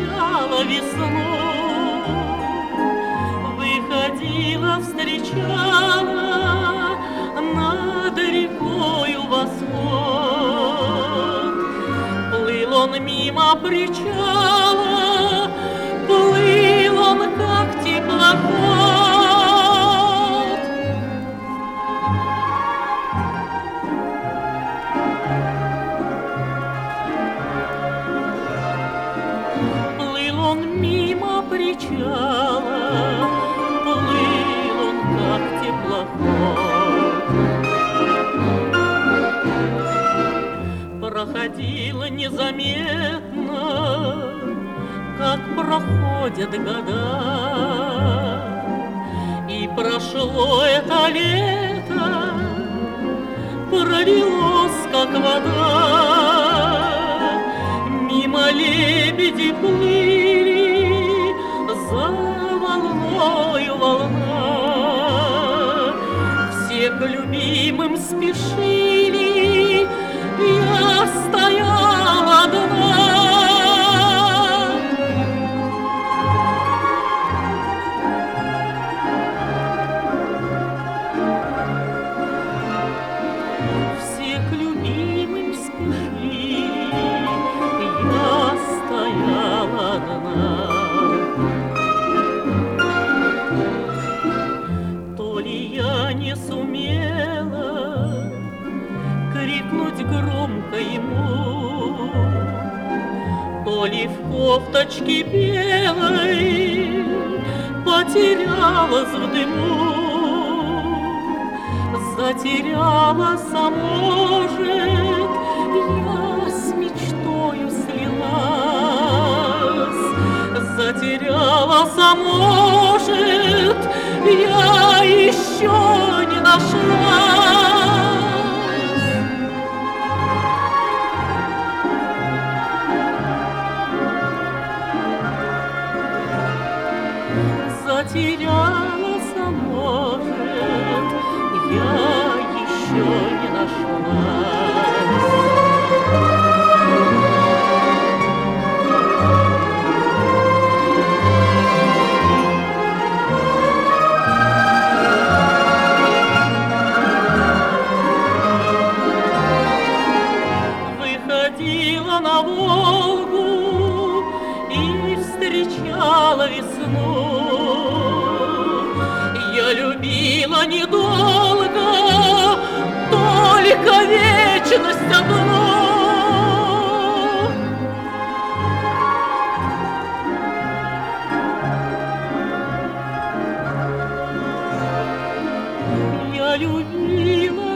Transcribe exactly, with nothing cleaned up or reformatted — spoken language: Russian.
встречала весну, выходила, встречала над рекою восход. Плыл он мимо причала, плыл он, как теплоход. Плыл он мимо причала, плыл он, как теплоход. Проходила незаметно, как проходят года, и прошло это лето, пролилось, как вода. Мимо лебеди плыли, за волною волна. Все к любимым спешили, я стояла одна. Все к любимым спешили, я стояла одна. То ли я не сумела крикнуть громко ему, то ли в кофточке белой потерялась в дыму. Затерялась, а может, я с мечтою слилась. Затерялась, а может, я еще не нашлась. Затерялась, а может, я еще не нашлась. Выходила на Волгу и встречала весну. Я любила недолго, только вечность одну. Я любила